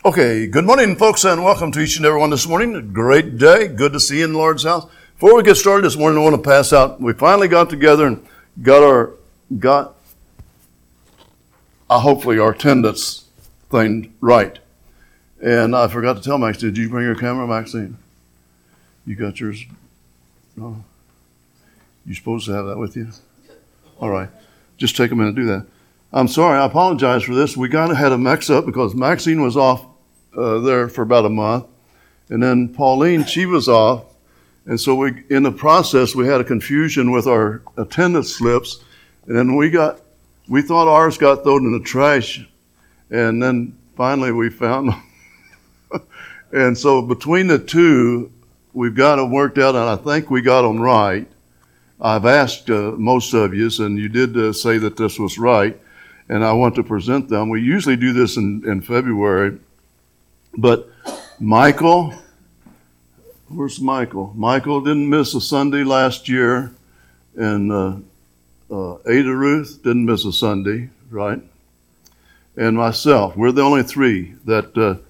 Okay, good morning, folks, and welcome to each and every one this morning. A great day. Good to see you in the Lord's house. Before we get started this morning, I want to pass out. We finally got together and got hopefully our attendance thing right. And I forgot to tell Max, did you bring your camera, Maxine? You got yours? No. You supposed to have that with you? All right. Just take a minute to do that. I'm sorry. I apologize for this. We kind of had a mix-up because Maxine was off there for about a month. And then Pauline, she was off. And so in the process, we had a confusion with our attendance slips. And then we thought ours got thrown in the trash. And then finally we found them. And so between the two, we've got them worked out, and I think we got them right. I've asked most of you, and you did say that this was right, and I want to present them. We usually do this in February, but Michael, where's Michael? Michael didn't miss a Sunday last year, and Ada Ruth didn't miss a Sunday, right? And myself, we're the only three that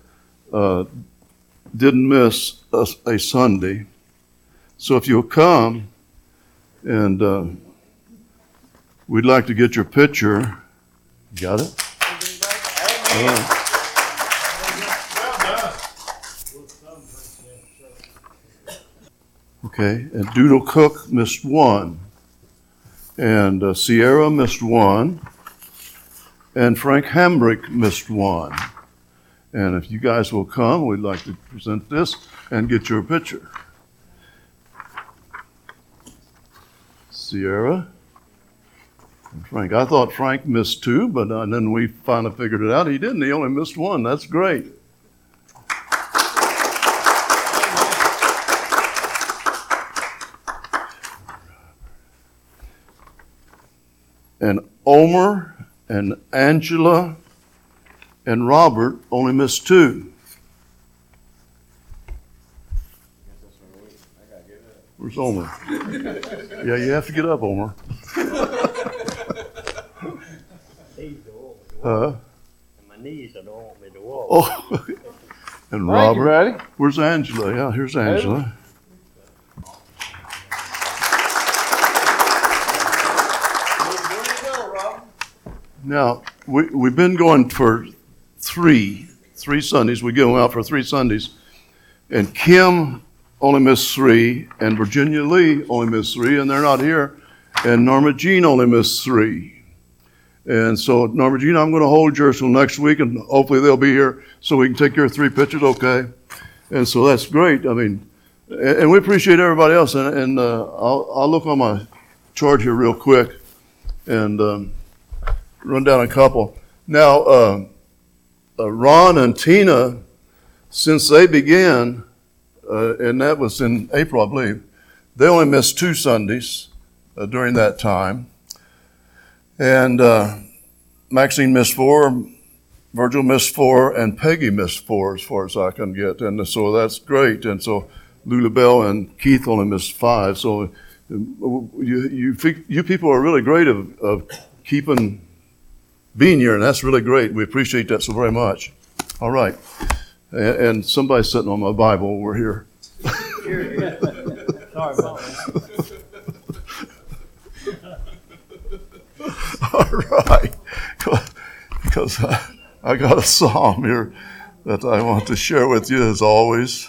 didn't miss a Sunday. So if you'll come, and we'd like to get your picture. Got it? Okay, and Doodle Cook missed one. And Sierra missed one. And Frank Hambrick missed one. And if you guys will come, we'd like to present this and get your picture. Sierra and Frank. I thought Frank missed two, but then we finally figured it out. He didn't. He only missed one. That's great. And Omer and Angela and Robert only missed two. Where's Omer? Yeah, you have to get up, Omer. My knees don't want me to walk. Oh, and Robert. Where's Angela? Yeah, here's Angela. Now, we've been going for three Sundays. We go out for 3 Sundays. And Kim only missed 3, and Virginia Lee only missed 3, and they're not here. And Norma Jean only missed 3. And so, Norma Jean, I'm going to hold yours till next week, and hopefully they'll be here so we can take your 3 pictures, okay? And so that's great. I mean, and we appreciate everybody else. And I'll look on my chart here real quick and run down a couple. Now, Ron and Tina, since they began, and that was in April, I believe, they only missed 2 Sundays during that time. And Maxine missed 4, Virgil missed 4, and Peggy missed 4 as far as I can get. And so that's great. And so Lulabelle and Keith only missed 5. So you people are really great of being here, and that's really great. We appreciate that so very much. All right. And somebody's sitting on my Bible over here. Sorry about that. All right. Because I got a psalm here that I want to share with you as always.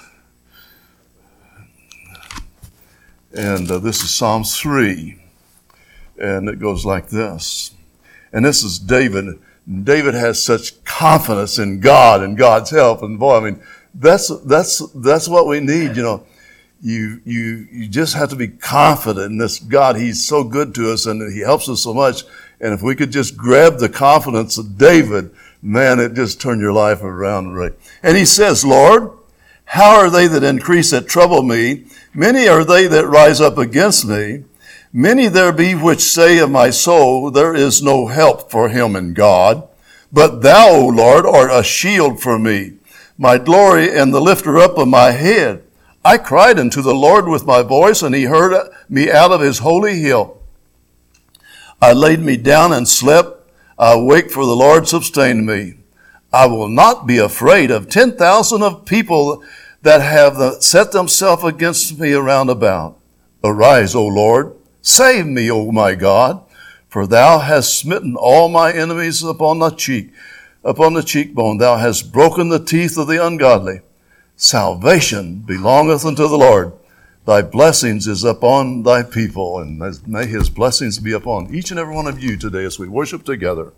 And this is Psalm 3. And it goes like this. And this is David. David has such confidence in God and God's help. And boy, I mean, that's what we need, you know. You just have to be confident in this God. He's so good to us and he helps us so much. And if we could just grab the confidence of David, man, it just turned your life around. Right? And he says, Lord, how are they that increase that trouble me? Many are they that rise up against me. Many there be which say of my soul, there is no help for him in God. But thou, O Lord, art a shield for me, my glory and the lifter up of my head. I cried unto the Lord with my voice, and he heard me out of his holy hill. I laid me down and slept. I awake, for the Lord sustained me. I will not be afraid of 10,000 of people that have set themselves against me around about. Arise, O Lord, save me, O my God, for thou hast smitten all my enemies upon the cheekbone. Thou hast broken the teeth of the ungodly. Salvation belongeth unto the Lord. Thy blessings is upon thy people, and may his blessings be upon each and every one of you today as we worship together.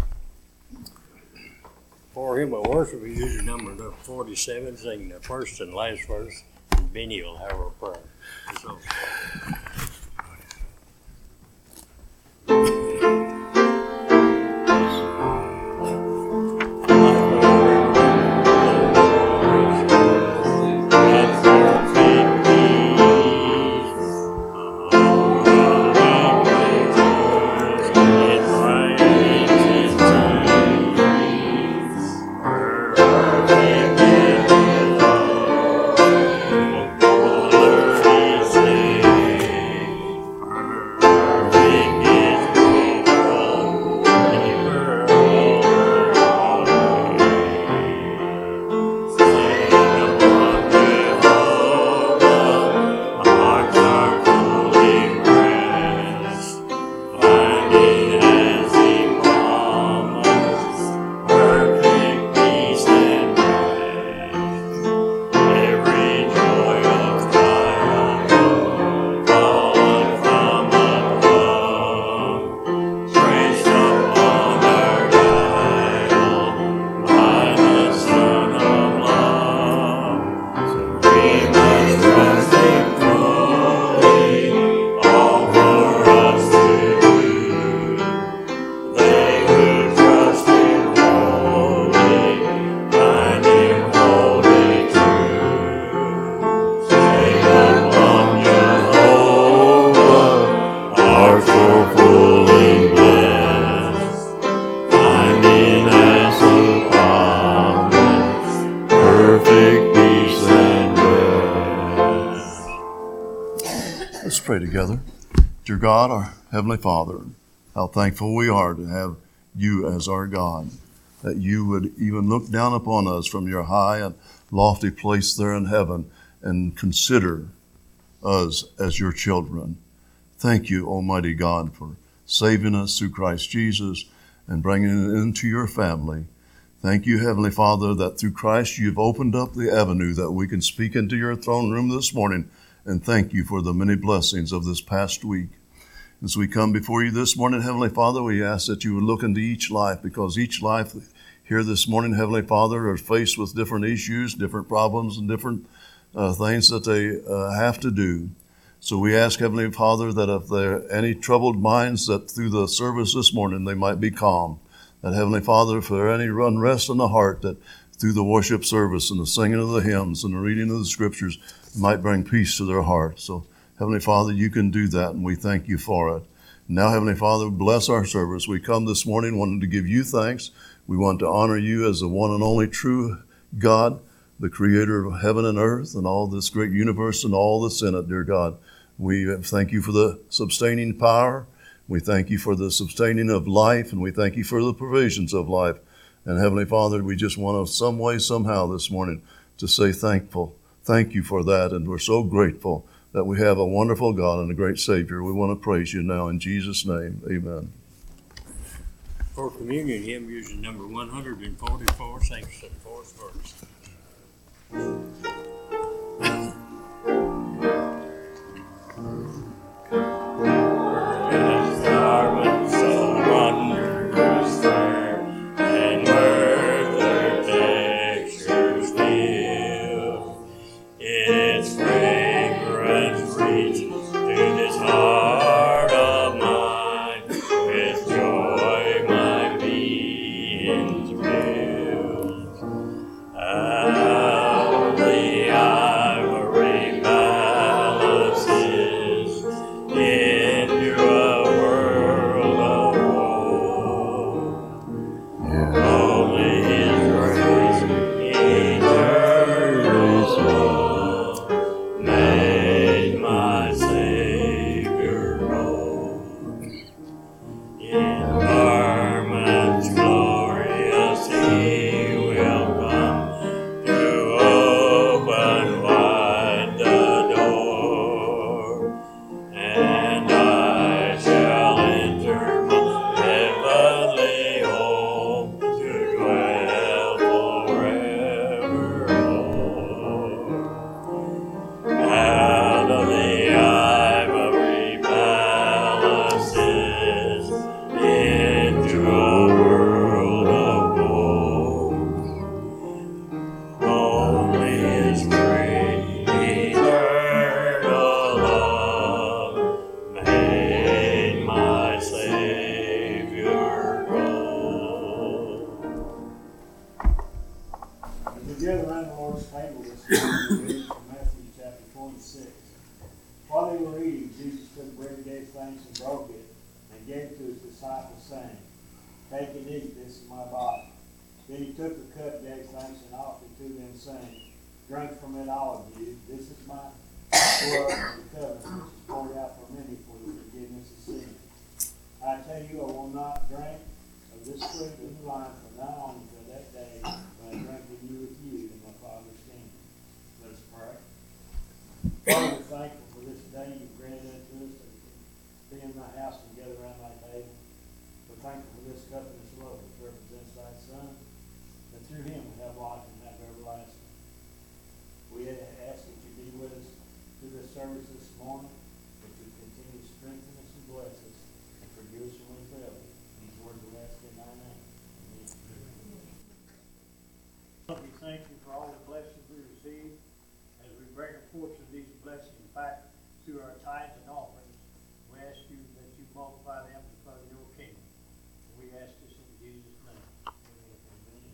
For him, a worship, we use number 47, sing the first and last verse. Benny will have a prayer. So. Pray together. Dear God, our Heavenly Father, how thankful we are to have you as our God, that you would even look down upon us from your high and lofty place there in heaven and consider us as your children. Thank you, Almighty God, for saving us through Christ Jesus and bringing us into your family. Thank you, Heavenly Father, that through Christ you've opened up the avenue that we can speak into your throne room this morning. And thank you for the many blessings of this past week. As we come before you this morning, Heavenly Father, we ask that you would look into each life, because each life here this morning, Heavenly Father, are faced with different issues, different problems, and different things that they have to do. So we ask, Heavenly Father, that if there are any troubled minds, that through the service this morning they might be calm. That, Heavenly Father, if there are any unrest in the heart, that through the worship service and the singing of the hymns and the reading of the scriptures might bring peace to their hearts. So, Heavenly Father, you can do that, and we thank you for it. Now, Heavenly Father, bless our service. We come this morning wanting to give you thanks. We want to honor you as the one and only true God, the creator of heaven and earth and all this great universe and all that's in it, dear God. We thank you for the sustaining power. We thank you for the sustaining of life, and we thank you for the provisions of life. And Heavenly Father, we just want to some way, somehow this morning to say thankful. Thank you for that, and we're so grateful that we have a wonderful God and a great Savior. We want to praise you now in Jesus' name. Amen. For communion, hymn using number 144, sings the fourth verse. My they were eating, Jesus took bread, gave thanks, and broke it, and gave it to his disciples, saying, "Take and eat, this is my body." Then he took the cup, gave thanks, and offered it to them, saying, "Drink from it, all of you. This is my blood of the covenant, which is poured out for many for the forgiveness of sins. I tell you, I will not drink of this fruit of the vine from now on until that day when I drink with you in my Father's kingdom." Let us pray. Father, we're thankful for this day you've granted unto us to be in thy house and gather around thy table. We're thankful for this cup and this love which represents thy Son, that through him we have life and have everlasting. We ask that you be with us through this service this morning, that you continue to strengthen us and bless us, and forgive us when we fail. These words we ask in thy name. Amen. Lord, we thank you for all the blessings we receive as we bring a portion of these blessings back through our tithes and offerings. We ask you that you multiply them for your kingdom. We ask this in Jesus' name. Amen.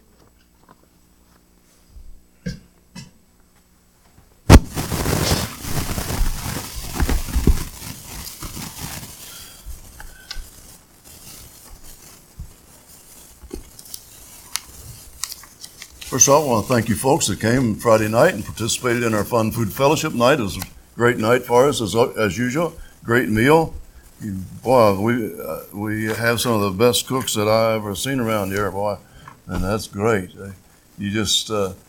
First of all, I want to thank you folks that came Friday night and participated in our Fun Food Fellowship night. It was a great night for us, as usual. Great meal. Boy, we have some of the best cooks that I've ever seen around here, boy, and that's great. You just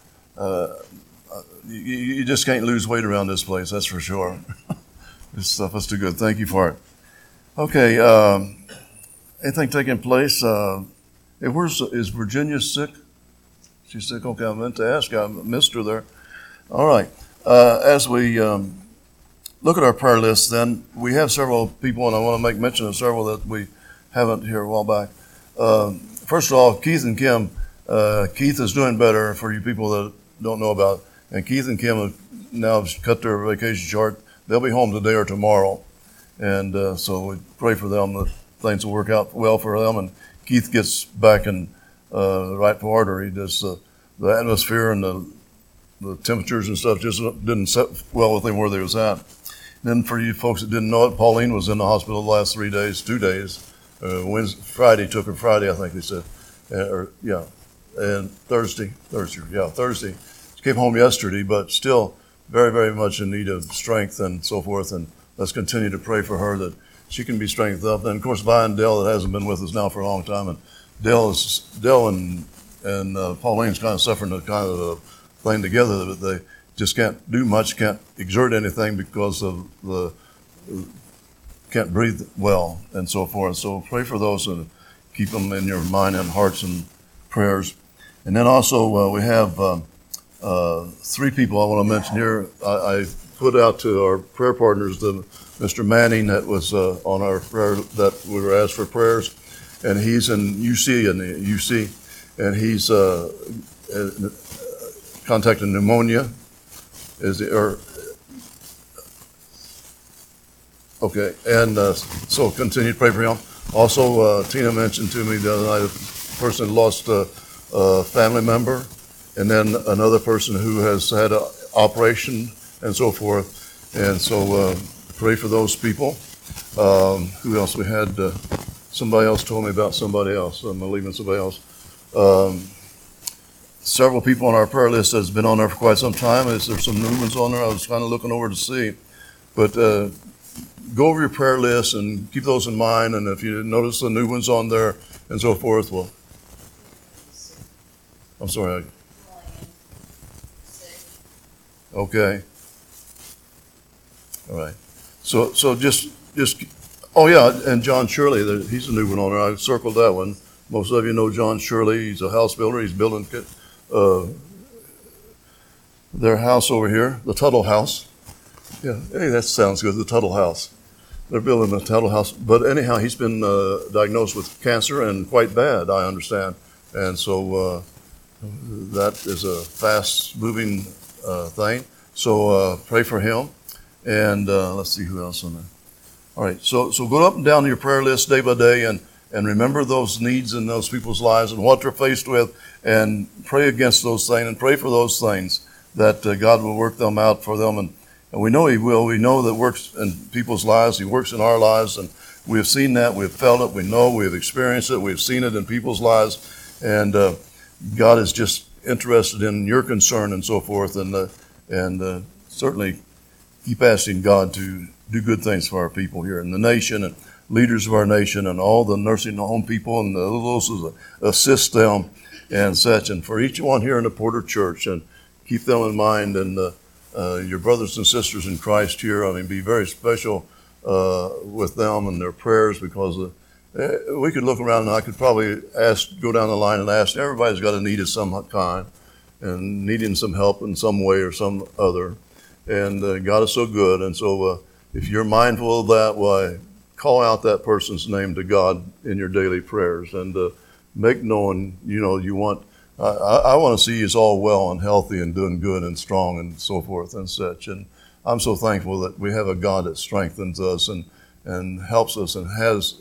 you just can't lose weight around this place, that's for sure. This stuff is too good. Thank you for it. Okay, anything taking place? Hey, is Virginia sick? She's sick. Okay, I meant to ask. I missed her there. All right. As we look at our prayer list, then we have several people, and I want to make mention of several that we haven't here a while back. First of all, Keith and Kim. Keith is doing better, for you people that don't know about it. And Keith and Kim have now cut their vacation short. They'll be home today or tomorrow. And so we pray for them that things will work out well for them. And Keith gets back in rightful order. He just, the atmosphere and the temperatures and stuff just didn't set well with him where they was at. Then for you folks that didn't know it, Pauline was in the hospital the last 2 days. Friday, took her Friday, I think they said. And Thursday. She came home yesterday, but still very, very much in need of strength and so forth. And let's continue to pray for her that she can be strengthened up. And of course, Vi and Dell, that hasn't been with us now for a long time. And Dell and Pauline's kind of suffering the kind of a thing together that they just can't do much, can't exert anything because of can't breathe well and so forth. So pray for those and keep them in your mind and hearts and prayers. And then also we have 3 people I want to mention here. I put out to our prayer partners, Mr. Manning, that was on our prayer, that we were asked for prayers, and he's in UC, and he's contacted pneumonia. Okay, and so continue to pray for him. Also, Tina mentioned to me the other night a person lost a family member, and then another person who has had an operation and so forth. And so pray for those people. Who else we had? Somebody else told me about somebody else. I'm leaving somebody else. Several people on our prayer list has been on there for quite some time. There's some new ones on there. I was kind of looking over to see. But go over your prayer list and keep those in mind. And if you notice the new ones on there and so forth, well, I'm sorry. Okay. All right. So just oh yeah, and John Shirley, he's a new one on there. I circled that one. Most of you know John Shirley. He's a house builder. He's building their house over here, the Tuttle House. Yeah, hey, that sounds good, the Tuttle House. They're building the Tuttle House. But anyhow, he's been diagnosed with cancer, and quite bad, I understand. And so that is a fast-moving thing. So pray for him. And let's see who else on there. All right, so go up and down your prayer list day by day and remember those needs in those people's lives and what they're faced with, and pray against those things and pray for those things that God will work them out for them. And we know He will. We know that works in people's lives. He works in our lives, and we have seen that. We've felt it. We know. We've experienced it. We've seen it in people's lives. And God is just interested in your concern and so forth. And certainly keep asking God to do good things for our people here in the nation and leaders of our nation and all the nursing home people and those who assist them and such. And for each one here in the Porter Church, and keep them in mind, and your brothers and sisters in Christ here. I mean, be very special with them and their prayers, because we could look around and I could probably go down the line and ask. Everybody's got a need of some kind and needing some help in some way or some other. And God is so good. And so if you're mindful of that, why, call out that person's name to God in your daily prayers, and make known, you want, I want to see us all well and healthy and doing good and strong and so forth and such. And I'm so thankful that we have a God that strengthens us and helps us and has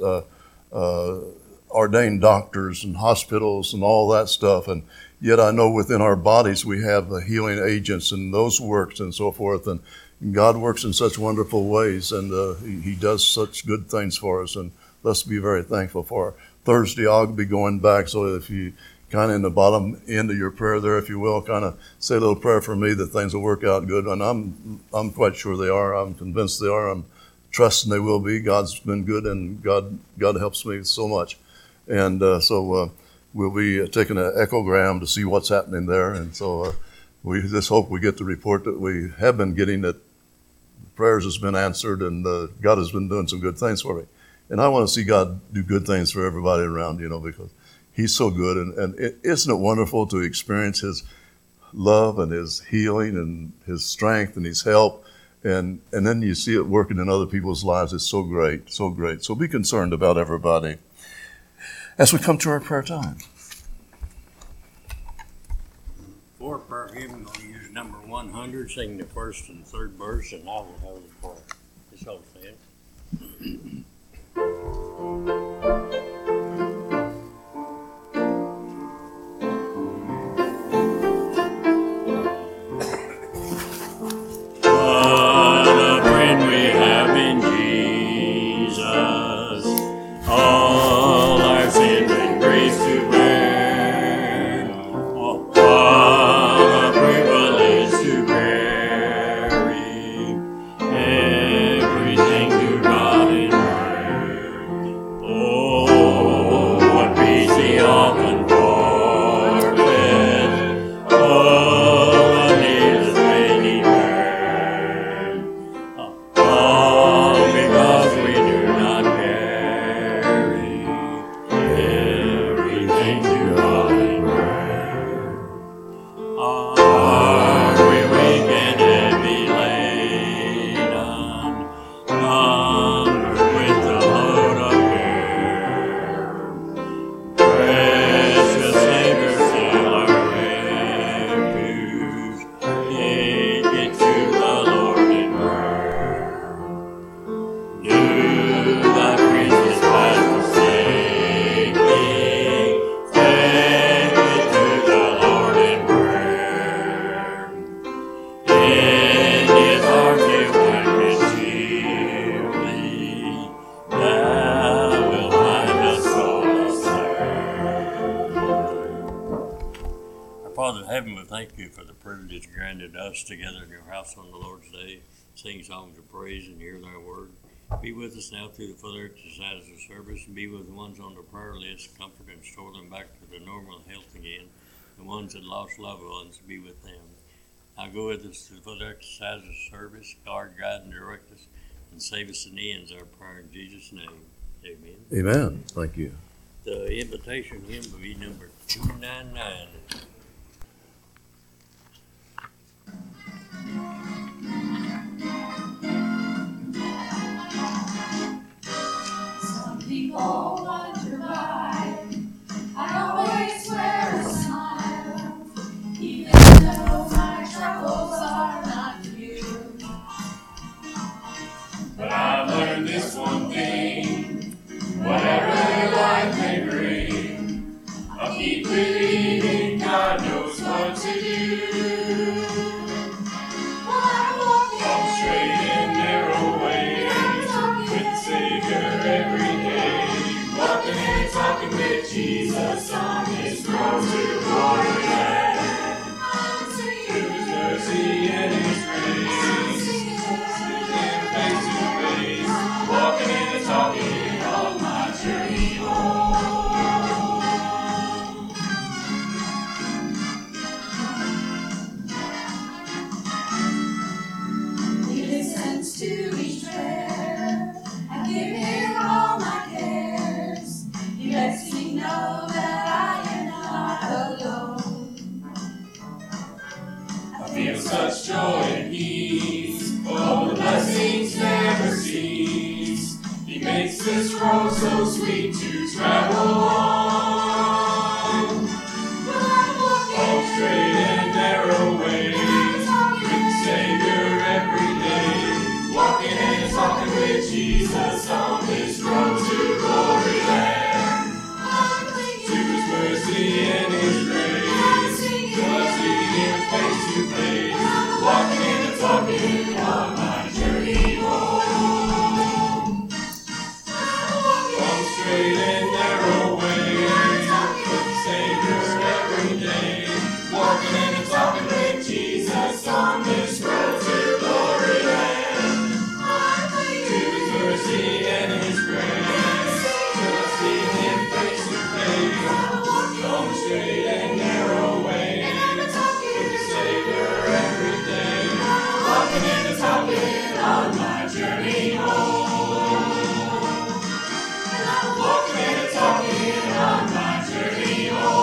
ordained doctors and hospitals and all that stuff. And yet I know within our bodies we have the healing agents and those works and so forth. And God works in such wonderful ways, and He does such good things for us. And let's be very thankful for it. Thursday, I'll be going back, so if you kind of in the bottom end of your prayer there, if you will, kind of say a little prayer for me that things will work out good. And I'm quite sure they are. I'm convinced they are. I'm trusting they will be. God's been good, and God helps me so much. And so we'll be taking an echogram to see what's happening there. And so we just hope we get the report that we have been getting, that prayers has been answered, and God has been doing some good things for me. And I want to see God do good things for everybody around, because He's so good. And isn't it wonderful to experience His love and His healing and His strength and His help? And then you see it working in other people's lives. It's so great, so great. So be concerned about everybody as we come to our prayer time. For prayer hymn, I'll use number 100, sing the first and third verse, and I will have the prayer. It's all said. Thank you for the privilege granted us together in your house on the Lord's Day, sing songs of praise and hear thy word. Be with us now through the further exercise of service, and be with the ones on the prayer list, comfort and restore them back to their normal health again. The ones that lost loved ones, be with them. Now go with us to the further exercise of service, guard, guide, and direct us, and save us in the ends, our prayer in Jesus' name. Amen. Amen. Thank you. The invitation hymn will be number 299. Some people wonder why I always wear a smile, even though my troubles are not few. But I've learned this one thing, whatever life may bring, I'll keep believing God knows what to do. While I walk makes this road so sweet to travel on. On straight and narrow ways, with the Savior every day. Walking and talking with Jesus on this road to glory land. To His mercy and His grace, till I see Him face to face. Walking and talking on my journey home. On straight and narrow ways, with the Savior every day. Walking and talking with Jesus on this road to glory land. To His mercy and His grace, till I see Him face to face. On the straight and narrow way, with the Savior every day. Walking and talking on my journey home. Walking and talking on my journey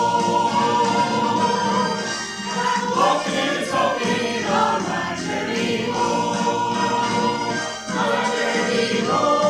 home. Walking and talking on my journey home. My journey home.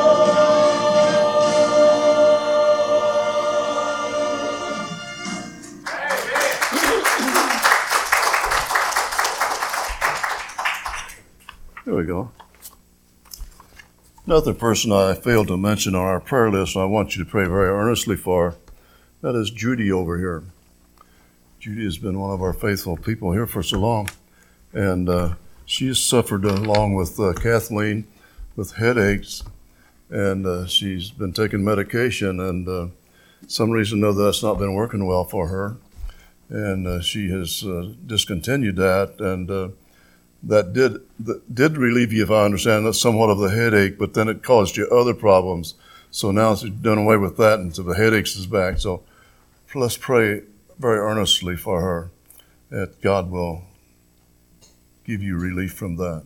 There we go. Another person I failed to mention on our prayer list, and I want you to pray very earnestly for, that is Judy over here. Judy has been one of our faithful people here for so long, and she has suffered along with Kathleen with headaches, and she's been taking medication, and some reason or another that's not been working well for her, and she has discontinued that, and that did relieve you, if I understand, that's somewhat of the headache, but then it caused you other problems. So now she's done away with that, and so the headaches is back. So let's pray very earnestly for her, that God will give you relief from that.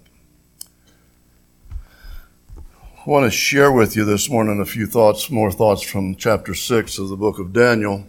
I want to share with you this morning a few more thoughts from chapter 6 of the book of Daniel.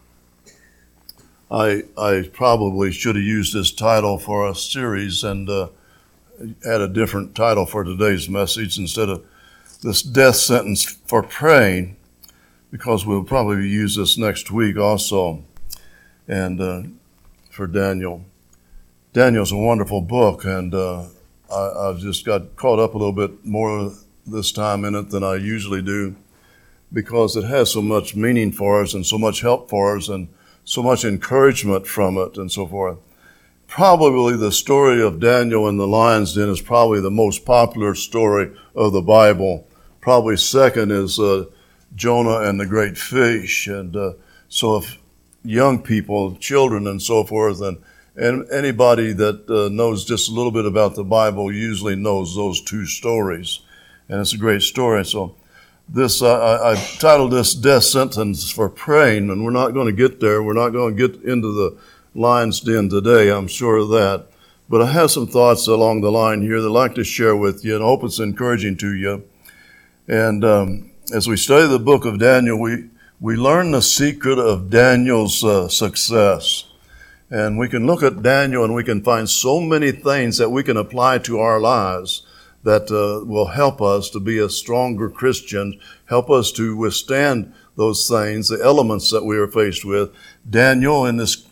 I probably should have used this title for a series and had a different title for today's message instead of this death sentence for praying, because we'll probably use this next week also. And for Daniel. Daniel's a wonderful book, and I've just got caught up a little bit more this time in it than I usually do, because it has so much meaning for us and so much help for us and so much encouragement from it and so forth. Probably the story of Daniel in the lion's den is probably the most popular story of the Bible. Probably second is Jonah and the great fish. And so if young people, children and so forth, and anybody that knows just a little bit about the Bible usually knows those two stories. And it's a great story. So this, I titled this Death Sentence for Praying, and we're not going to get there. We're not going to get into the lion's den today, I'm sure of that. But I have some thoughts along the line here that I'd like to share with you, and I hope it's encouraging to you. And as we study the book of Daniel, we learn the secret of Daniel's success. And we can look at Daniel and we can find so many things that we can apply to our lives that will help us to be a stronger Christian, help us to withstand those things, the elements that we are faced with. Daniel, in this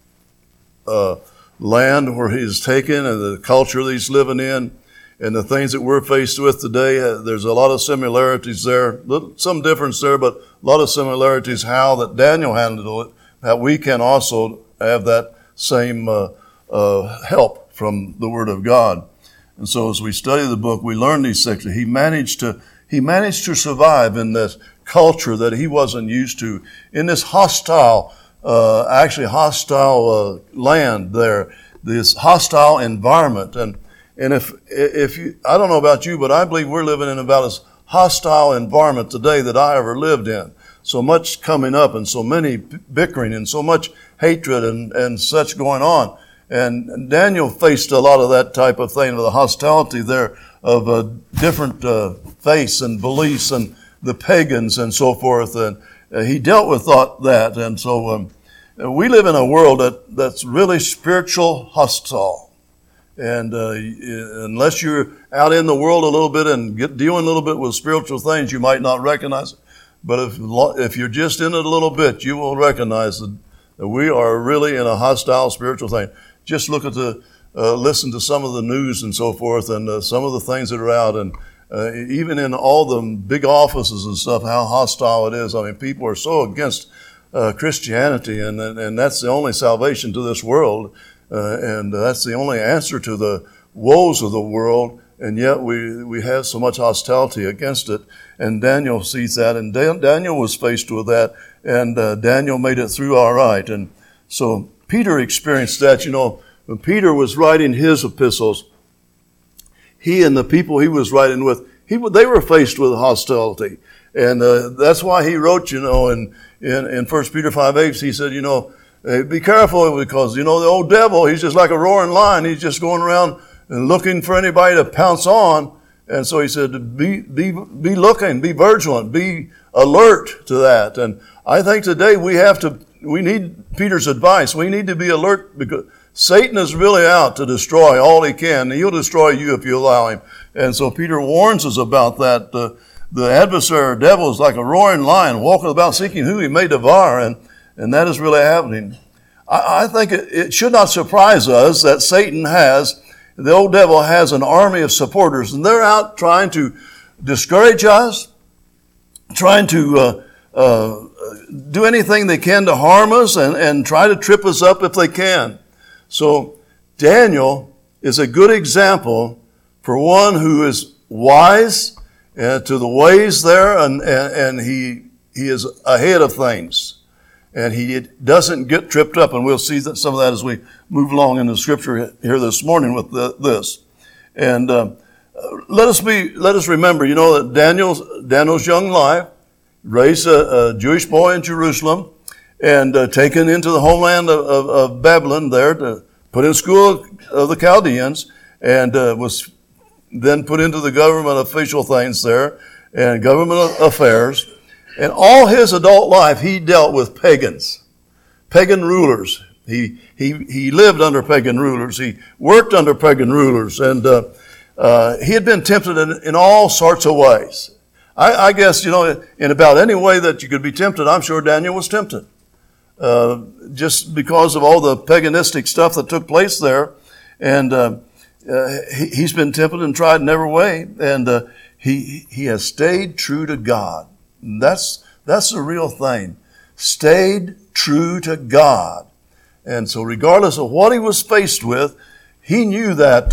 land where he's taken and the culture that he's living in and the things that we're faced with today, there's a lot of similarities there, some difference there, but a lot of similarities how that Daniel handled it, that we can also have that same help from the Word of God. And so as we study the book, we learn these sections. He managed to survive in this culture that he wasn't used to, in this hostile land there, this hostile environment. And if you, I don't know about you, but I believe we're living in about as hostile environment today that I ever lived in. So much coming up and so many bickering and so much hatred and such going on. And Daniel faced a lot of that type of thing, of the hostility there of a different faiths and beliefs and the pagans and so forth. And he dealt with that. And so we live in a world that's really spiritual hostile. And unless you're out in the world a little bit and dealing a little bit with spiritual things, you might not recognize it. But if you're just in it a little bit, you will recognize that we are really in a hostile spiritual thing. Just look at listen to some of the news and so forth, and some of the things that are out, and even in all the big offices and stuff, how hostile it is. I mean, people are so against Christianity, and that's the only salvation to this world, and that's the only answer to the woes of the world. And yet we have so much hostility against it. And Daniel sees that, and Daniel was faced with that, and Daniel made it through all right. And so Peter experienced that. You know, when Peter was writing his epistles, he and the people he was writing with, they were faced with hostility. And that's why he wrote, you know, in 1 Peter 5:8, he said, you know, hey, be careful, because, you know, the old devil, he's just like a roaring lion. He's just going around and looking for anybody to pounce on. And so he said, be looking, be vigilant, be alert to that. And I think today we need Peter's advice. We need to be alert, because Satan is really out to destroy all he can. He'll destroy you if you allow him. And so Peter warns us about that. The adversary, devil, is like a roaring lion, walking about seeking who he may devour. And that is really happening. I think it should not surprise us that the old devil has an army of supporters, and they're out trying to discourage us, trying to do anything they can to harm us and try to trip us up if they can. So Daniel is a good example for one who is wise to the ways there, and he is ahead of things. And he doesn't get tripped up, and we'll see some of that as we move along in the scripture here this morning with this. And let us remember, you know, that Daniel's young life, raised a Jewish boy in Jerusalem, and taken into the homeland of Babylon there, to put in school of the Chaldeans, and was then put into the government official things there and government affairs. And all his adult life, he dealt with pagan rulers. He lived under pagan rulers. He worked under pagan rulers. And he had been tempted in all sorts of ways. I guess, you know, in about any way that you could be tempted, I'm sure Daniel was tempted. Just because of all the paganistic stuff that took place there. And he's been tempted and tried in every way. And he has stayed true to God. That's the real thing. Stayed true to God. And so regardless of what he was faced with, he knew that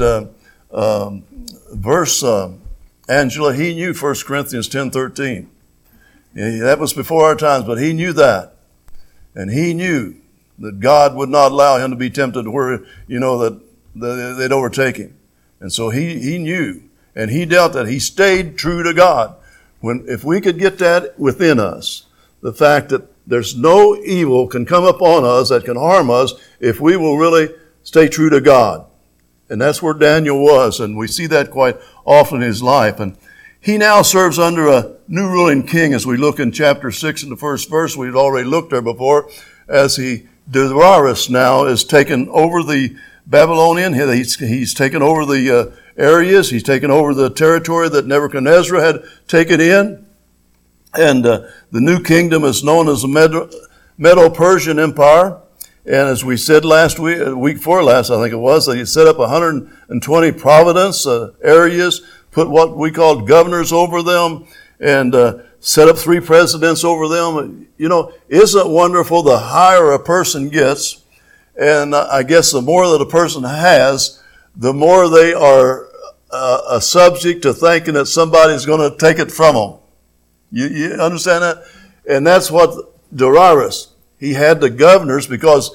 verse, Angela, he knew 1 Corinthians 10:13. That was before our times, but he knew that. And he knew that God would not allow him to be tempted where, you know, that they'd overtake him. And so he knew, and he dealt that. He stayed true to God. If we could get that within us, the fact that there's no evil can come upon us that can harm us if we will really stay true to God. And that's where Daniel was, and we see that quite often in his life. And he now serves under a new ruling king, as we look in chapter 6 in the first verse. We've already looked there before, as Darius now is taken over the Babylonian. He's taken over the areas. He's taken over the territory that Nebuchadnezzar had taken in. And the new kingdom is known as the Medo-Persian Empire. And as we said week before last, I think it was, that he set up 120 province areas, put what we called governors over them, and set up 3 presidents over them. You know, isn't it wonderful? The higher a person gets, and I guess the more that a person has, the more they are a subject to thinking that somebody's going to take it from them. You understand that? And that's what Darius, he had the governors because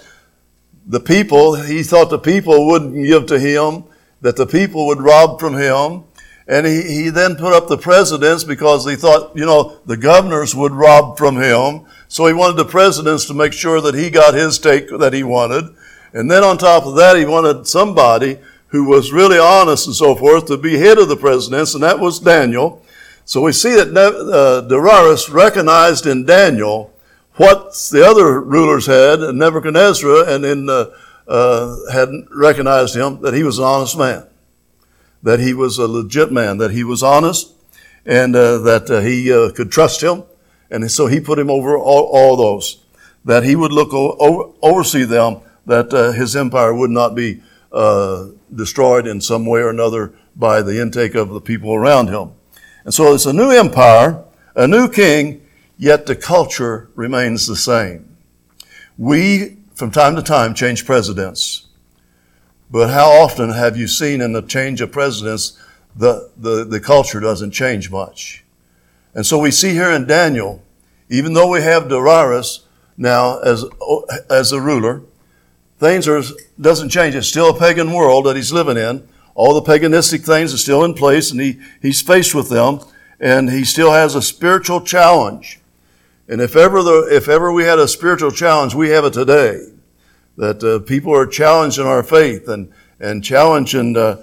he thought the people wouldn't give to him, that the people would rob from him. And he then put up the presidents because he thought, you know, the governors would rob from him. So he wanted the presidents to make sure that he got his take that he wanted. And then on top of that, he wanted somebody who was really honest and so forth to be head of the presidents, and that was Daniel. So we see that Darius recognized in Daniel what the other rulers had, in Nebuchadnezzar and in had recognized him, that he was an honest man, that he was a legit man, that he was honest, and that he could trust him. And so he put him over all those, that he would oversee them, that his empire would not be destroyed in some way or another by the intake of the people around him. And so it's a new empire, a new king, yet the culture remains the same. We, from time to time, change presidents. But how often have you seen in the change of presidents, the culture doesn't change much? And so we see here in Daniel, even though we have Darius now as a ruler, things doesn't change. It's still a pagan world that he's living in. All the paganistic things are still in place, and he's faced with them, and he still has a spiritual challenge. And if ever we had a spiritual challenge, we have it today. That people are challenging our faith and challenging the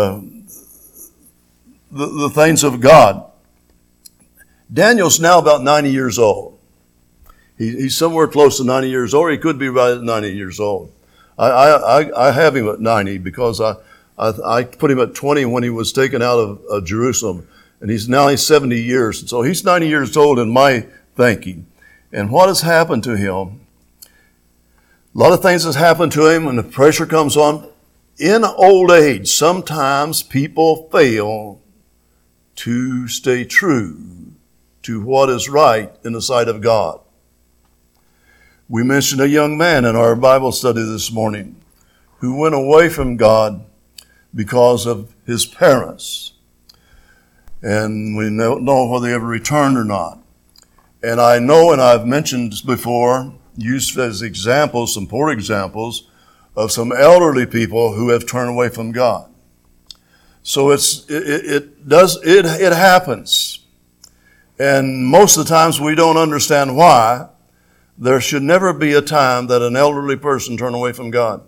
things of God. Daniel's now about 90 years old. He's somewhere close to 90 years old. He could be right at 90 years old. I have him at 90 because I put him at 20 when he was taken out of Jerusalem. And he's 70 years. And so he's 90 years old in my thinking. And what has happened to him? A lot of things has happened to him when the pressure comes on. In old age, sometimes people fail to stay true to what is right in the sight of God. We mentioned a young man in our Bible study this morning who went away from God because of his parents. And we don't know whether they ever returned or not. And I know, and I've mentioned before, used as examples, some poor examples, of some elderly people who have turned away from God. So it happens. And most of the times we don't understand why. There should never be a time that an elderly person turn away from God.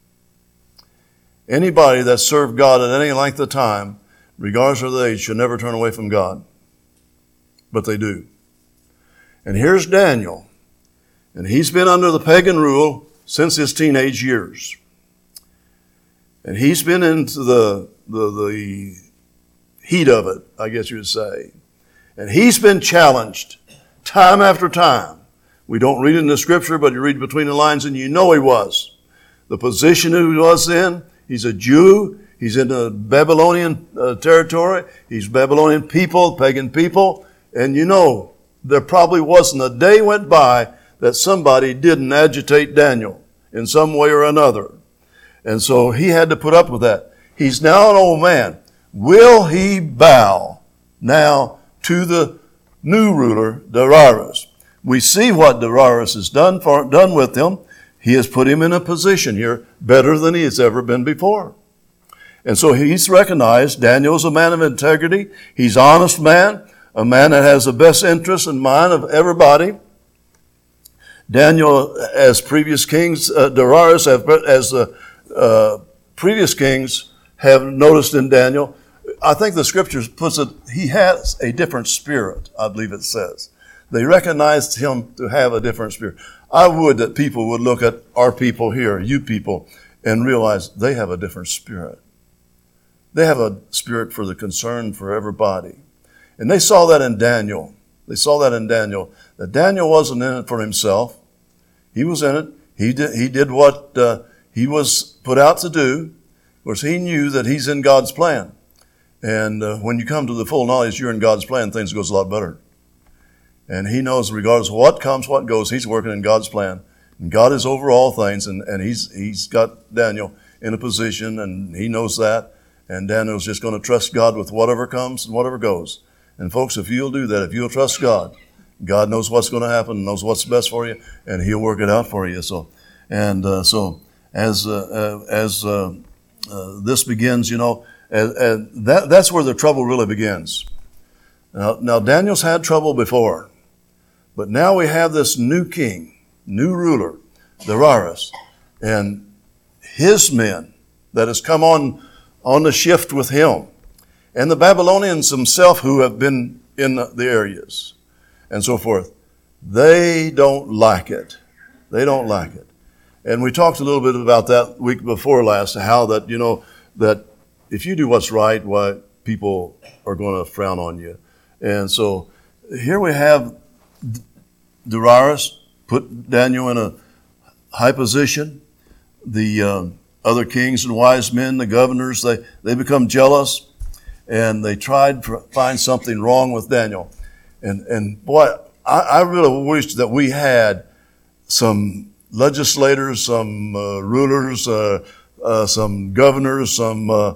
Anybody that served God at any length of time, regardless of their age, should never turn away from God. But they do. And here's Daniel. And he's been under the pagan rule since his teenage years. And he's been into the heat of it, I guess you would say. And he's been challenged time after time. We don't read it in the scripture, but you read between the lines and you know he was. The position he was in, he's a Jew, he's in the Babylonian territory, he's Babylonian people, pagan people, and you know there probably wasn't a day went by that somebody didn't agitate Daniel in some way or another. And so he had to put up with that. He's now an old man. Will he bow now to the new ruler, Darius? We see what Darius has done with him. He has put him in a position here better than he has ever been before. And so he's recognized Daniel's a man of integrity. He's an honest man, a man that has the best interest in mind of everybody. Daniel, as previous kings, Darius, as the previous kings have noticed in Daniel, I think the scriptures puts it, he has a different spirit, I believe it says. They recognized him to have a different spirit. I would that people would look at our people here, you people, and realize they have a different spirit. They have a spirit for the concern for everybody. And they saw that in Daniel. They saw that in Daniel. That Daniel wasn't in it for himself. He was in it. He did what he was put out to do. Of course, he knew that he's in God's plan. And when you come to the full knowledge you're in God's plan, things goes a lot better. And he knows regardless of what comes, what goes, he's working in God's plan. And God is over all things, and he's got Daniel in a position, and he knows that. And Daniel's just going to trust God with whatever comes and whatever goes. And folks, if you'll do that, if you'll trust God, God knows what's going to happen, knows what's best for you, and he'll work it out for you. So as this begins, you know, that's where the trouble really begins. Now Daniel's had trouble before. But now we have this new king, new ruler, Darius, and his men that has come on the shift with him, and the Babylonians themselves who have been in the areas, and so forth. They don't like it. They don't like it. And we talked a little bit about that week before last, how that, that if you do what's right, why people are going to frown on you. And so here we have Darius put Daniel in a high position. The other kings and wise men, the governors, they become jealous, and they tried to find something wrong with Daniel. And boy, I really wish that we had some legislators, some rulers, some governors, some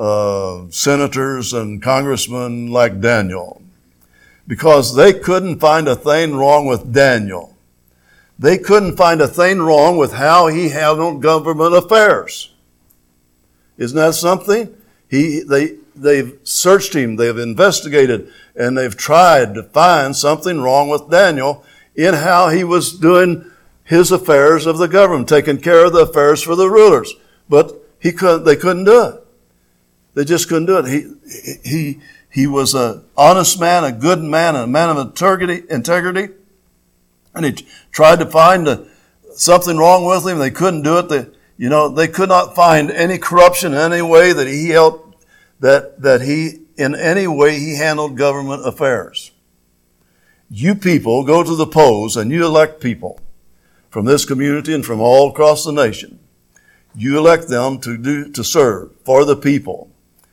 senators and congressmen like Daniel, because they couldn't find a thing wrong with Daniel. They couldn't find a thing wrong with how he handled government affairs. Isn't that something? They've searched him, they've investigated, and they've tried to find something wrong with Daniel in how he was doing his affairs of the government, taking care of the affairs for the rulers. But they couldn't do it. They just couldn't do it. He was an honest man, a good man, a man of integrity. And he tried to find something wrong with him. They couldn't do it. They could not find any corruption in any way that he helped, that he, in any way he handled government affairs. You people go to the polls and you elect people from this community and from all across the nation. You elect them to serve for the people.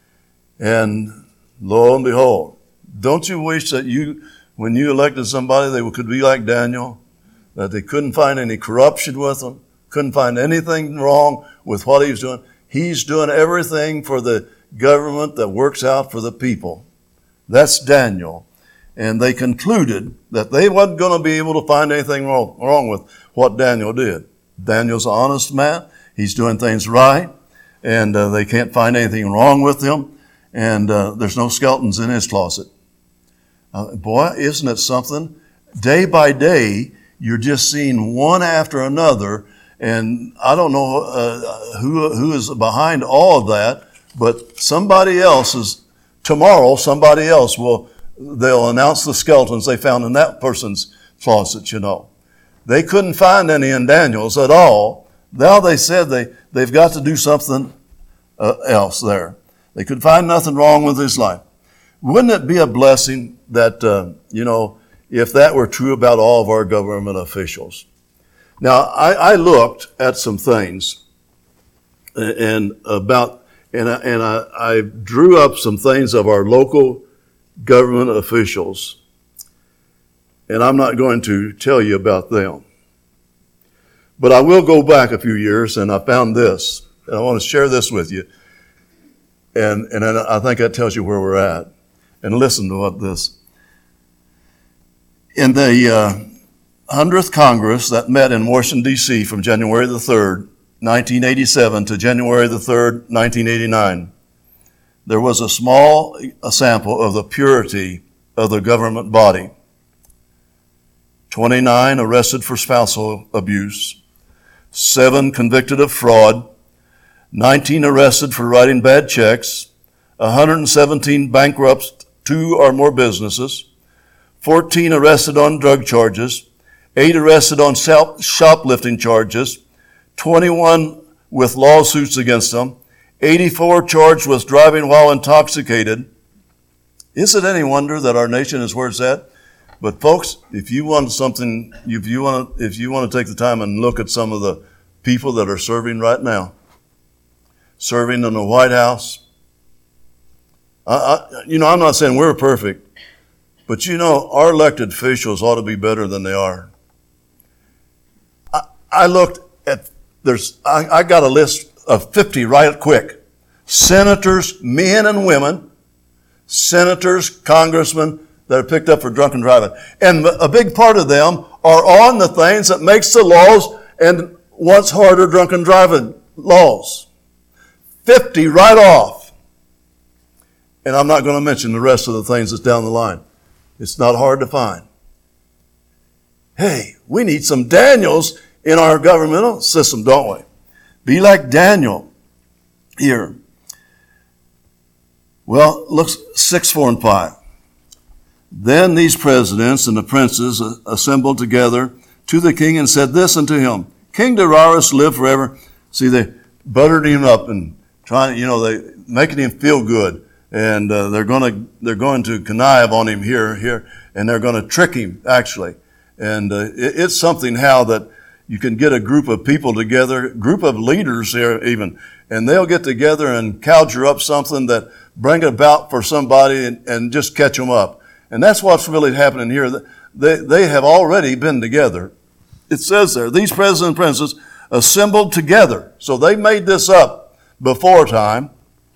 And lo and behold, don't you wish that when you elected somebody, they could be like Daniel, that they couldn't find any corruption with them, couldn't find anything wrong with what he was doing. He's doing everything for the government that works out for the people. That's Daniel. And they concluded that they wasn't going to be able to find anything wrong with what Daniel did. Daniel's an honest man. He's doing things right. And they can't find anything wrong with him. And there's no skeletons in his closet. Boy, isn't it something? Day by day, you're just seeing one after another. And I don't know who is behind all of that, but tomorrow somebody else they'll announce the skeletons they found in that person's closet, They couldn't find any in Daniel's at all. Now they said they've got to do something else there. They could find nothing wrong with his life. Wouldn't it be a blessing that, if that were true about all of our government officials? Now, I looked at some things and I drew up some things of our local government officials, and I'm not going to tell you about them. But I will go back a few years, and I found this, and I want to share this with you. And I think that tells you where we're at. And listen to what this. In the 100th Congress that met in Washington, D.C. from January the 3rd, 1987 to January the 3rd, 1989, there was a small sample of the purity of the government body. 29 arrested for spousal abuse, 7 convicted of fraud, 19 arrested for writing bad checks, 117 bankrupts 2 or more businesses, 14 arrested on drug charges, 8 arrested on shoplifting charges, 21 with lawsuits against them, 84 charged with driving while intoxicated. Is it any wonder that our nation is where it's at? But folks, if you want to take the time and look at some of the people that are serving right now, serving in the White House, I'm not saying we're perfect, but our elected officials ought to be better than they are. I looked at, I got a list of 50 right quick. Senators, men and women, senators, congressmen that are picked up for drunken driving. And a big part of them are on the things that makes the laws and once harder drunken driving laws. 50 right off. And I'm not going to mention the rest of the things that's down the line. It's not hard to find. Hey, we need some Daniels in our governmental system, don't we? Be like Daniel here. Well, look, 6, 4, and 5. Then these presidents and the princes assembled together to the king and said this unto him, King Darius lived forever. See, they buttered him up and trying, they making him feel good. And they're going to connive on him here, and they're going to trick him, actually. And it's something how that you can get a group of people together, group of leaders here even, and they'll get together and conjure up something that bring it about for somebody and just catch them up. And that's what's really happening here. They have already been together. It says there, these presidents and princes assembled together. So they made this up before time.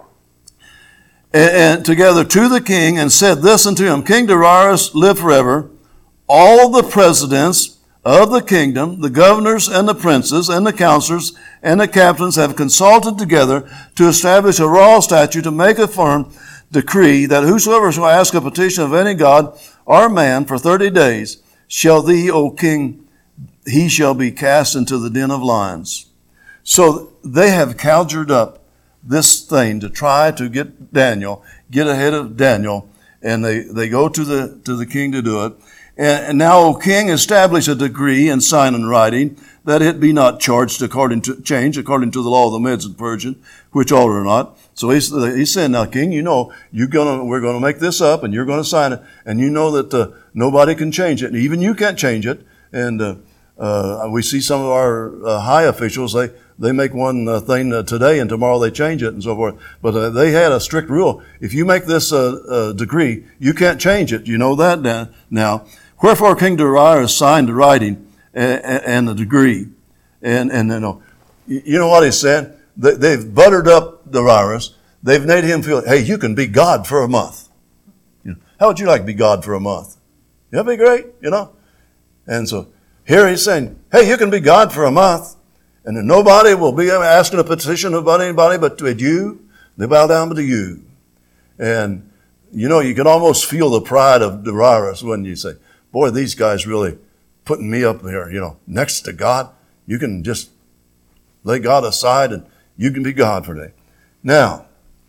And together to the king and said this unto him, King Darius live forever. All the presidents of the kingdom, the governors and the princes and the counselors and the captains have consulted together to establish a royal statute to make a firm decree that whosoever shall ask a petition of any god or man for 30 days shall thee, O king, he shall be cast into the den of lions. So they have conjured up this thing to try to get ahead of Daniel, and they go to the king to do it. And now, O king, establish a decree and sign in writing that it be not charged according to the law of the Medes and Persians, which alter not. So he said, now, king, we're going to make this up, and you're going to sign it, and you know that nobody can change it, and even you can't change it. And we see some of our high officials, they make one thing today and tomorrow they change it and so forth. But they had a strict rule. If you make this decree, you can't change it. You know that now. Wherefore King Darius signed the writing and the decree. And you know what he said? They've buttered up Darius. They've made him feel, hey, you can be God for a month. How would you like to be God for a month? That'd be great, And so here he's saying, hey, you can be God for a month. And then nobody will be asking a petition about anybody but to you. They bow down to you. And, you can almost feel the pride of Darius when you say, boy, these guys really putting me up there, next to God. You can just lay God aside and you can be God for today. Now,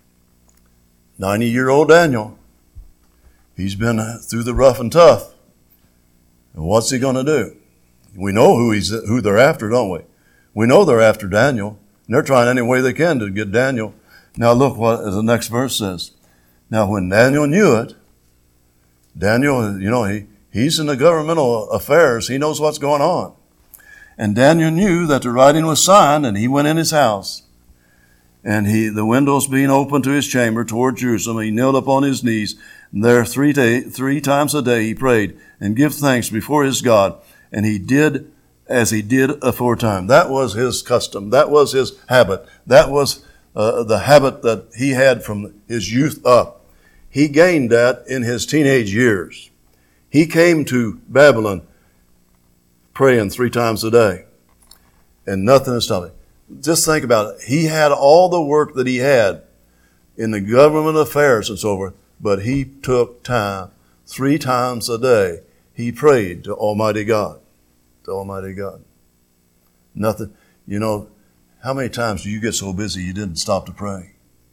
90-year-old Daniel, he's been through the rough and tough. And what's he going to do? We know who they're after, don't we? We know they're after Daniel, and they're trying any way they can to get Daniel. Now look what the next verse says. Now when Daniel knew it, Daniel, he's in the governmental affairs. He knows what's going on. And Daniel knew that the writing was signed, and he went in his house. And the windows being open to his chamber toward Jerusalem, he knelt upon his knees. And there 3 times a day he prayed and give thanks before his God. And he did as he did aforetime. That was his custom. That was his habit. That was the habit that he had from his youth up. He gained that in his teenage years. He came to Babylon praying 3 times a day, and nothing is stopping. Just think about it. He had all the work that he had in the government affairs and so forth, but he took time 3 times a day. He prayed to Almighty God. To Almighty God. Nothing. How many times do you get so busy you didn't stop to pray?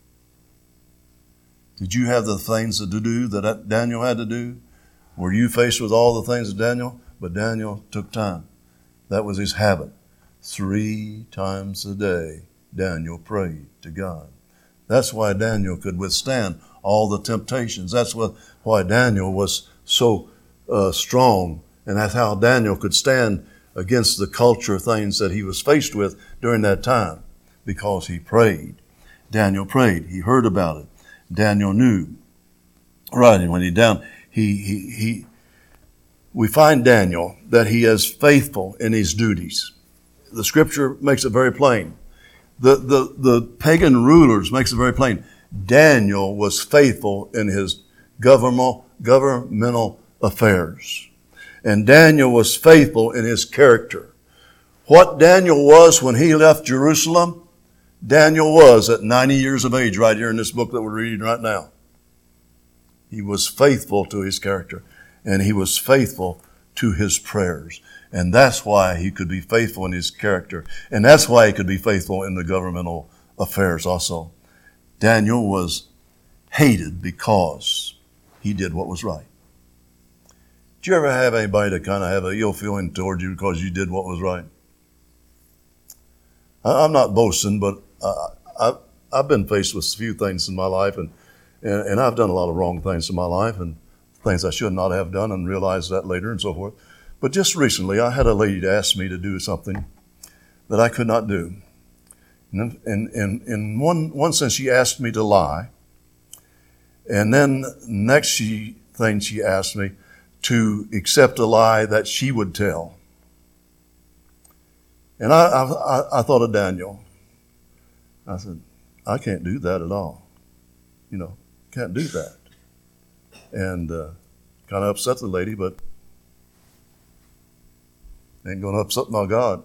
Did you have the things to do that Daniel had to do? Were you faced with all the things of Daniel? But Daniel took time. That was his habit. 3 times a day, Daniel prayed to God. That's why Daniel could withstand all the temptations. That's why Daniel was so strong. And that's how Daniel could stand against the culture things that he was faced with during that time, because he prayed. Daniel prayed. He heard about it. Daniel knew. Right, and when we find Daniel that he is faithful in his duties. The scripture makes it very plain. The pagan rulers makes it very plain. Daniel was faithful in his governmental affairs. And Daniel was faithful in his character. What Daniel was when he left Jerusalem, Daniel was at 90 years of age right here in this book that we're reading right now. He was faithful to his character, and he was faithful to his prayers. And that's why he could be faithful in his character. And that's why he could be faithful in the governmental affairs also. Daniel was hated because he did what was right. Did you ever have anybody to kind of have an ill feeling toward you because you did what was right? I'm not boasting, but I've been faced with a few things in my life, and I've done a lot of wrong things in my life, and things I should not have done, and realized that later and so forth. But just recently, I had a lady ask me to do something that I could not do. In one sense, she asked me to lie. And then next thing she asked me to accept a lie that she would tell. And I thought of Daniel. I said, I can't do that at all. Can't do that. And kind of upset the lady, but ain't going to upset my God.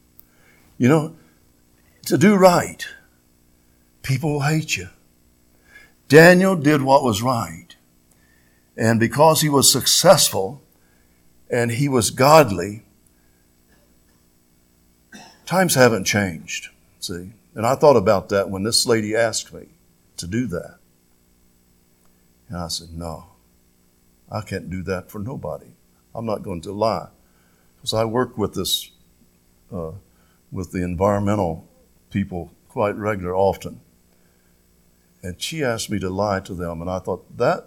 To do right, people will hate you. Daniel did what was right. And because he was successful and he was godly, times haven't changed, see. And I thought about that when this lady asked me to do that. And I said, no, I can't do that for nobody. I'm not going to lie. Because I work with with the environmental people quite regular often. And she asked me to lie to them. And I thought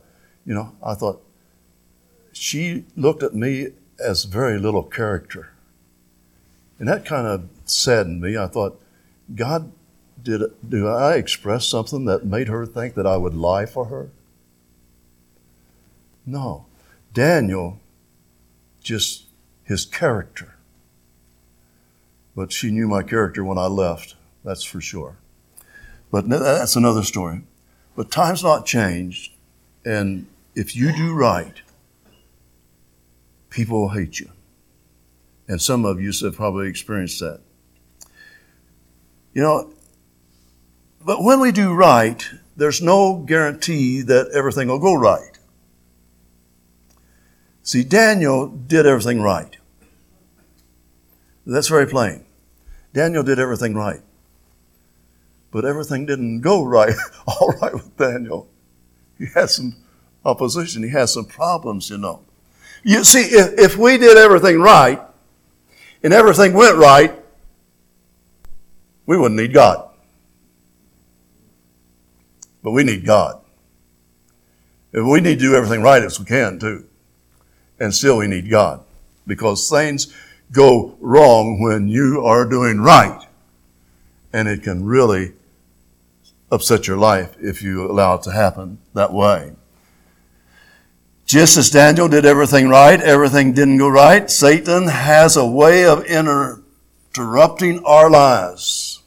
she looked at me as very little character. And that kind of saddened me. I thought, God, do I express something that made her think that I would lie for her? No. Daniel, just his character. But she knew my character when I left, that's for sure. But that's another story. But time's not changed, and if you do right, people will hate you. And some of you have probably experienced that. But when we do right, there's no guarantee that everything will go right. See, Daniel did everything right. That's very plain. Daniel did everything right. But everything didn't go right, all right with Daniel. He had some opposition. He had some problems, You see, if we did everything right and everything went right, we wouldn't need God. But we need God. If we need to do everything right as we can too. And still we need God. Because things go wrong when you are doing right. And it can really upset your life if you allow it to happen that way. Just as Daniel did everything right, everything didn't go right. Satan has a way of interrupting our lives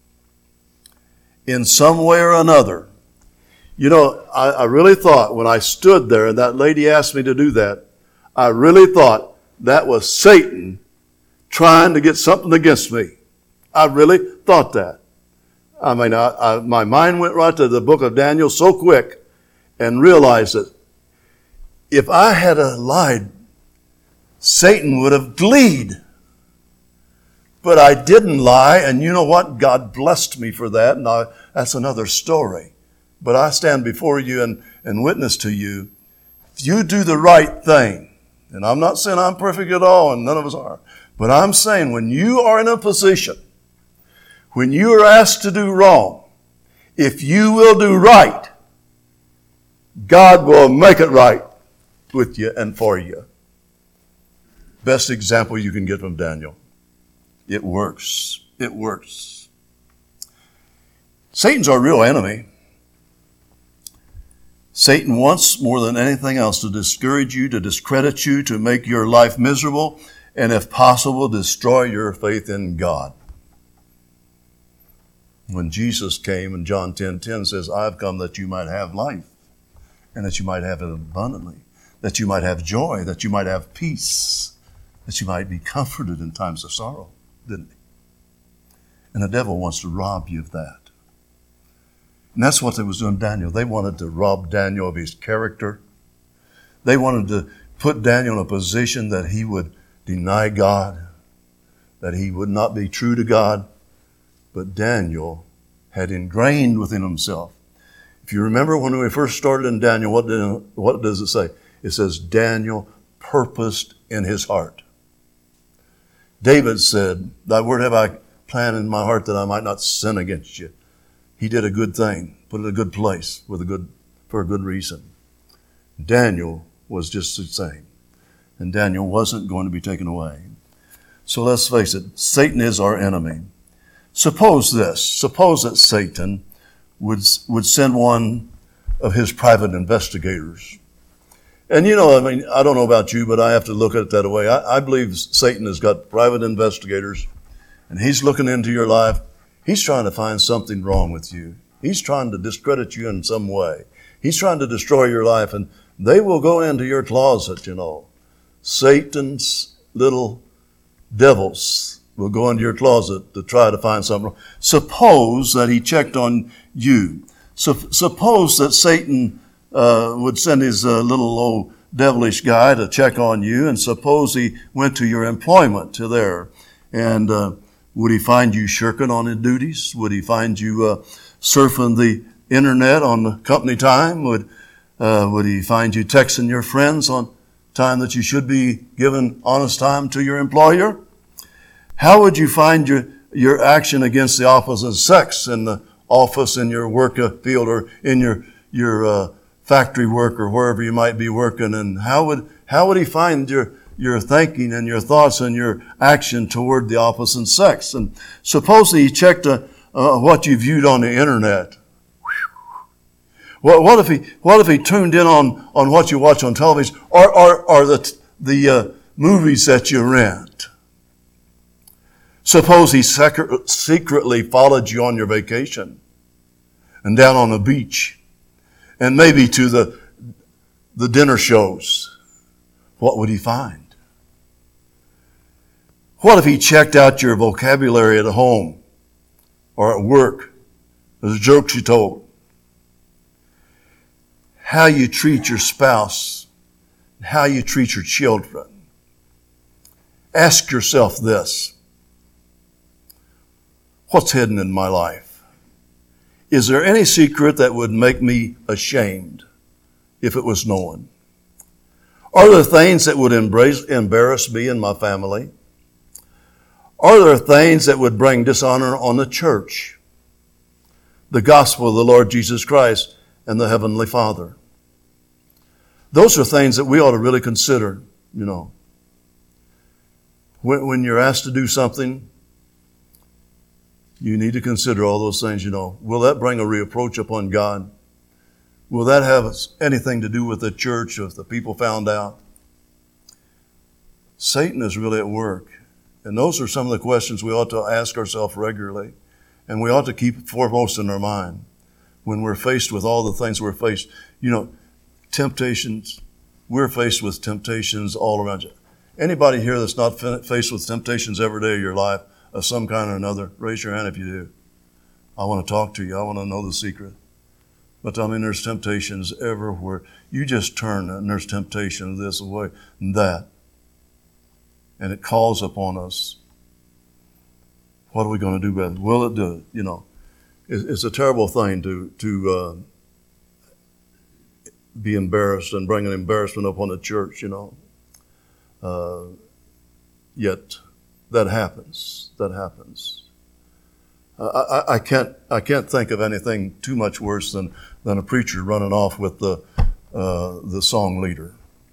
in some way or another. I really thought when I stood there and that lady asked me to do that, I really thought that was Satan trying to get something against me. I really thought that. I mean, my mind went right to the book of Daniel so quick and realized that if I had lied, Satan would have gleed. But I didn't lie, and you know what? God blessed me for that, and that's another story. But I stand before you and witness to you. If you do the right thing, and I'm not saying I'm perfect at all, and none of us are, but I'm saying when you are in a position, when you are asked to do wrong, if you will do right, God will make it right with you and for you. Best example you can get from Daniel. It works. It works. Satan's our real enemy. Satan wants more than anything else to discourage you, to discredit you, to make your life miserable, and if possible, destroy your faith in God. When Jesus came in John 10:10 says, I've come that you might have life and that you might have it abundantly, that you might have joy, that you might have peace, that you might be comforted in times of sorrow, didn't he? And the devil wants to rob you of that. And that's what they was doing Daniel. They wanted to rob Daniel of his character. They wanted to put Daniel in a position that he would deny God, that he would not be true to God. But Daniel had ingrained within himself. If you remember when we first started in Daniel, what does it say? It says, Daniel purposed in his heart. David said, Thy word have I plan in my heart that I might not sin against you. He did a good thing, put it in a good place for a good reason. Daniel was just the same. And Daniel wasn't going to be taken away. So let's face it, Satan is our enemy. Suppose that Satan would send one of his private investigators. And I don't know about you, but I have to look at it that way. I believe Satan has got private investigators, and he's looking into your life. He's trying to find something wrong with you. He's trying to discredit you in some way. He's trying to destroy your life, and they will go into your closet, Satan's little devils will go into your closet to try to find something wrong. Suppose that he checked on you. Suppose that Satan would send his little old devilish guy to check on you, and suppose he went to your employment to there. And would he find you shirking on his duties? Would he find you surfing the internet on the company time? Would he find you texting your friends on time that you should be giving honest time to your employer? How would you find your action against the opposite sex in the office, in your work field, or in your factory work, or wherever you might be working? And how would he find your thinking and your thoughts and your action toward the opposite sex? And suppose he checked what you viewed on the internet. What if he tuned in on what you watch on television, or the movies that you rent? Suppose he secretly followed you on your vacation and down on the beach and maybe to the dinner shows. What would he find? What if he checked out your vocabulary at home or at work, the jokes you told, how you treat your spouse, how you treat your children? Ask yourself this. What's hidden in my life? Is there any secret that would make me ashamed if it was known? Are there things that would embarrass me and my family? Are there things that would bring dishonor on the church, the gospel of the Lord Jesus Christ, and the Heavenly Father? Those are things that we ought to really consider, When you're asked to do something, you need to consider all those things, Will that bring a reproach upon God? Will that have anything to do with the church if the people found out? Satan is really at work. And those are some of the questions we ought to ask ourselves regularly. And we ought to keep foremost in our mind when we're faced with all the things we're faced. Temptations. We're faced with temptations all around you. Anybody here that's not faced with temptations every day of your life of some kind or another, raise your hand if you do. I want to talk to you. I want to know the secret. But there's temptations everywhere. You just turn and there's temptation this way and that. And it calls upon us. What are we going to do about it? Will it do it? It's a terrible thing to be embarrassed and bring an embarrassment upon the church, Yet that happens. That happens. I can't think of anything too much worse than a preacher running off with the song leader.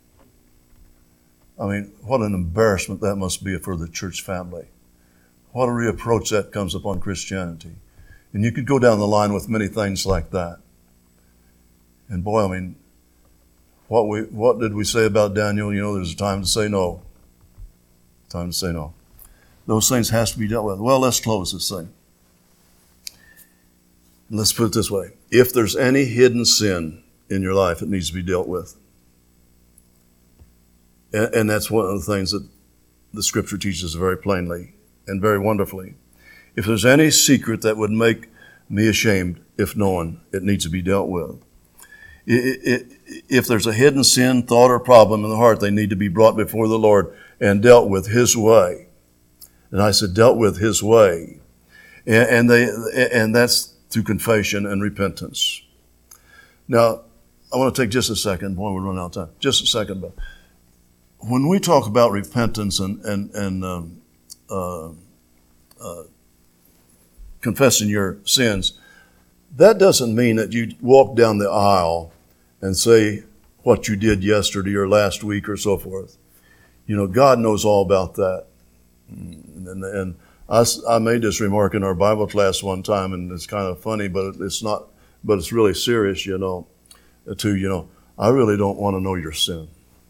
What an embarrassment that must be for the church family. What a reproach that comes upon Christianity. And you could go down the line with many things like that. And boy, what did we say about Daniel? There's a time to say no. Time to say no. Those things has to be dealt with. Well, let's close this thing. Let's put it this way. If there's any hidden sin in your life, it needs to be dealt with. And that's one of the things that the Scripture teaches very plainly and very wonderfully. If there's any secret that would make me ashamed, if known, it needs to be dealt with. If there's a hidden sin, thought, or problem in the heart, they need to be brought before the Lord and dealt with His way. And I said, dealt with His way. And that's through confession and repentance. Now, I want to take just a second, boy, we're running out of time, just a second. But when we talk about repentance and confessing your sins, that doesn't mean that you walk down the aisle and say what you did yesterday or last week or so forth. You know, God knows all about that. And I made this remark in our Bible class one time, and it's kind of funny, but it's not, but it's really serious, you know, I really don't want to know your sin.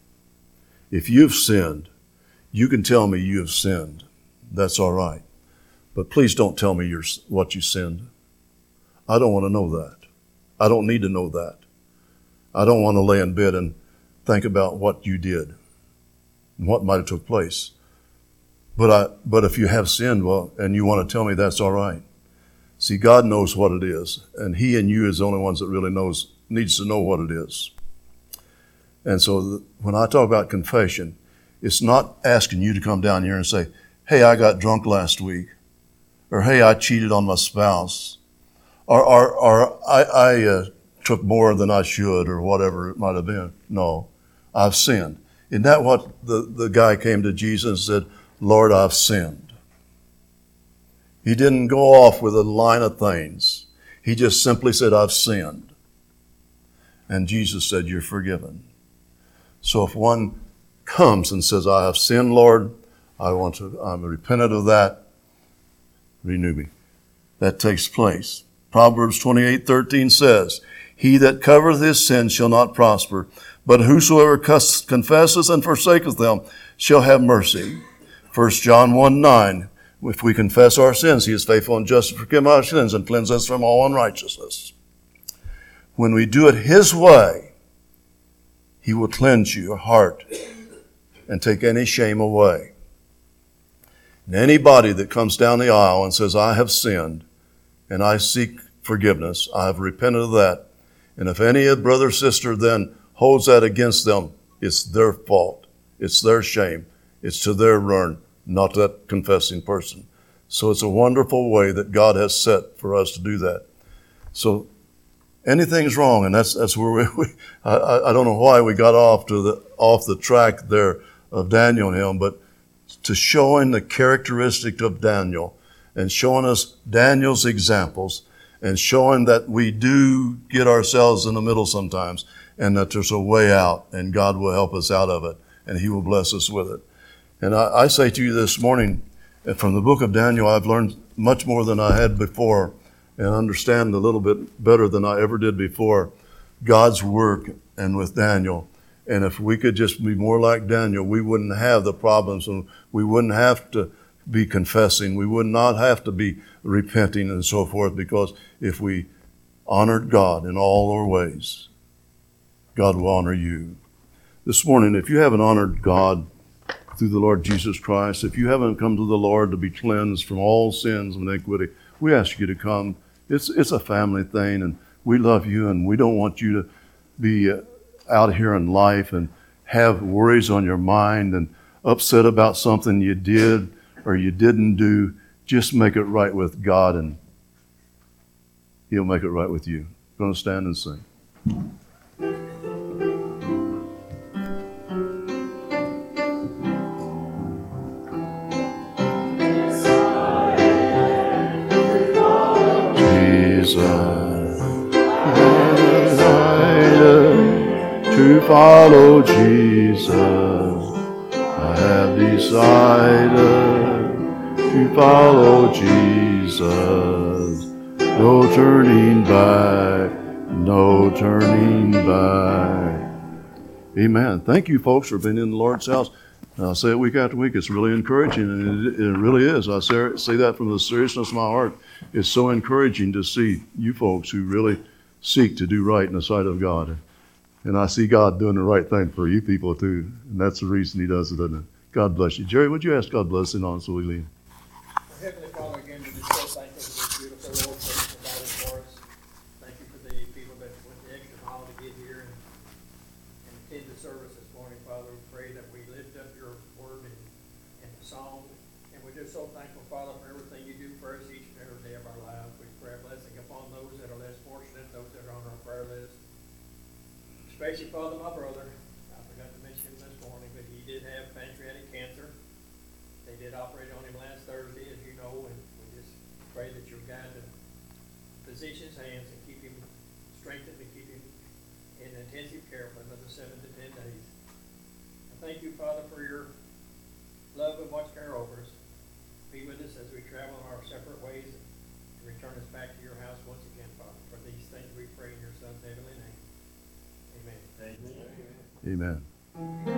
If you've sinned, you can tell me you have sinned. That's all right. But please don't tell me what you sinned. I don't want to know that. I don't need to know that. I don't want to lay in bed and think about what you did and what might have took place. But if you have sinned, well, and you want to tell me, that's all right. See, God knows what it is, and He and you is the only ones that really needs to know what it is. And so when I talk about confession, it's not asking you to come down here and say, hey, I got drunk last week, or hey, I cheated on my spouse, or I took more than I should, or whatever it might have been. No, I've sinned. Isn't that what the guy came to Jesus and said, Lord, I've sinned? He didn't go off with a line of things. He just simply said, I've sinned. And Jesus said, you're forgiven. So if one comes and says, I have sinned, Lord, I'm repentant of that, renew me. That takes place. Proverbs 28:13 says, he that covereth his sins shall not prosper, but whosoever confesseth and forsaketh them shall have mercy. 1 John 1:9, if we confess our sins, He is faithful and just to forgive our sins and cleanse us from all unrighteousness. When we do it His way, He will cleanse your heart and take any shame away. And anybody that comes down the aisle and says, I have sinned and I seek forgiveness, I have repented of that, and if any brother or sister then holds that against them, it's their fault. It's their shame. It's to their ruin, not that confessing person. So it's a wonderful way that God has set for us to do that. So anything's wrong, and that's where I don't know why we got off the track there of Daniel and him, but to showing the characteristic of Daniel and showing us Daniel's examples and showing that we do get ourselves in the middle sometimes and that there's a way out and God will help us out of it and He will bless us with it. And I say to you this morning, from the book of Daniel, I've learned much more than I had before and understand a little bit better than I ever did before God's work and with Daniel. And if we could just be more like Daniel, we wouldn't have the problems and we wouldn't have to be confessing. We would not have to be repenting and so forth, because if we honored God in all our ways, God will honor you. This morning, if you haven't honored God through the Lord Jesus Christ, if you haven't come to the Lord to be cleansed from all sins and iniquity, we ask you to come. It's a family thing, and we love you, and we don't want you to be out here in life and have worries on your mind and upset about something you did or you didn't do. Just make it right with God, and He'll make it right with you. I'm going to stand and sing. To follow Jesus, I have decided to follow Jesus. No turning back, no turning back. Amen. Thank you, folks, for being in the Lord's house. And I say it week after week. It's really encouraging, and it really is. I say that from the seriousness of my heart. It's so encouraging to see you folks who really seek to do right in the sight of God. And I see God doing the right thing for you people too. And that's the reason He does it, isn't it? God bless you. Jerry, would you ask God blessing on us so we leave? Heavenly Father, again, we just so thankful for this beautiful Lord that you provided for us. Thank you for the people that went the extra mile to get here and attend the service this morning, Father. We pray that we lift up your word and the song. And we're just so thankful, Father, for everything you do for us each and every day of our lives. We pray a blessing upon those that are less fortunate, those that are on our prayer list. Especially, Father, my brother. I forgot to mention him this morning, but he did have pancreatic cancer. They did operate on him last Thursday, as you know, and we just Pray that you'll guide the physician's hands and keep him strengthened and keep him in intensive care for another 7 to 10 days. I thank you, Father, for your love and watch care over us. Be with us as we travel in our separate ways and return us back to your house once again, Father. For these things we pray in your Son's heavenly name. Amen. Amen.